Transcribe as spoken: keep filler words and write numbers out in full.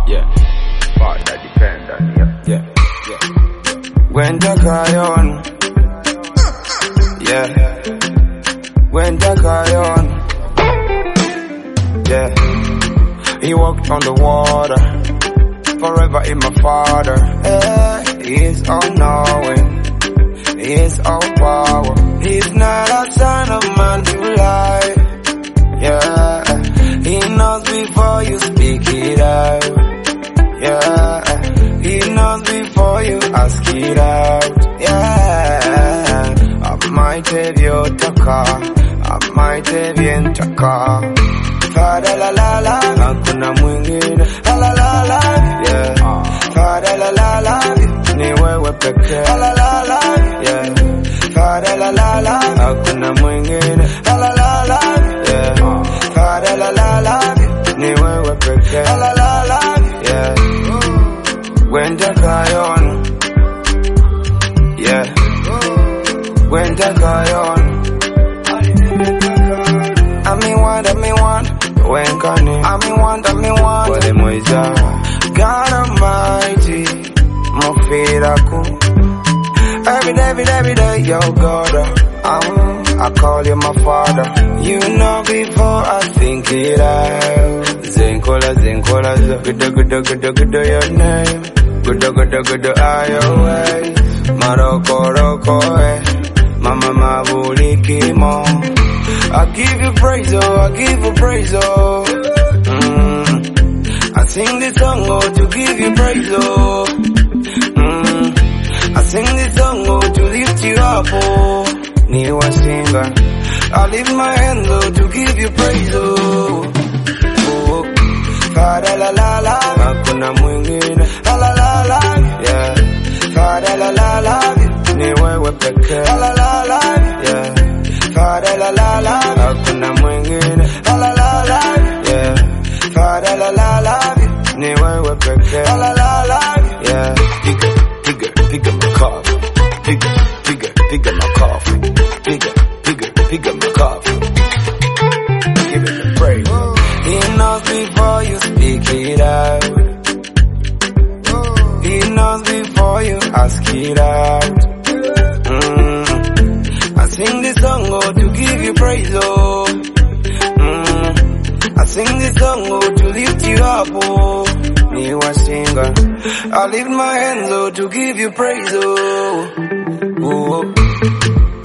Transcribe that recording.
Yeah. Father dependent, yeah. Yeah. Yeah. When the cry on. Yeah. When the cry on. Yeah. He walked on the water. Forever in my father. Yeah. He is all knowing. He is all power. He's not a son of man to lie. Yeah. He knows before you speak it out. Yeah. He knows before you ask it out. Yeah. I might have your taka. I might have your taka. Fada la la la. Hakuna mwingine. La la la la. Yeah. Fada la la la. Ni wewe pekee. La la la la. Yeah. Fada la la la. Hakuna mwingine. La la la la. Yeah. Fada la la la. Ni wewe pekee. La la la la. Yeah. When the cry on. Yeah. When the cry on. I mean one, I mean one. When can it? I mean one, I mean one. What am I doing? God Almighty. Mufiraku. Every day, every day, every day, yo God. Um, I call you my father. You know before I think it out. Zinkola, zinkola, good, good, good, good, your name. Good, good, good, I your way. Maroko, roko, eh. Mama, mabuliki, mo. I give you praise, oh, I give you praise, oh. Mm. I sing this song, oh, to give you praise, oh. Mm. I sing this song, oh, to lift you up, oh. New singer. I lift my hands, oh, to give you praise, oh. Oh. Fada la la la, hakuna mwingine. La la la la, yeah. Fada la la la, ni wewe pekee. La la la la, yeah. Fada la la la, hakuna mwingine. La la la la, yeah. Fada la la la, ni wewe pekee. La la la la, yeah. Piga, piga, piga my coffee. Piga, piga, piga my coffee. Piga, piga, piga my coffee. Give it the praise. He knows before you speak it out. He knows before you ask it out. Mm. I sing this song, oh, to give you praise, oh. Mm. I sing this song, oh, to lift you up, oh. You a singer. I lift my hands, oh, to give you praise, oh. Oh.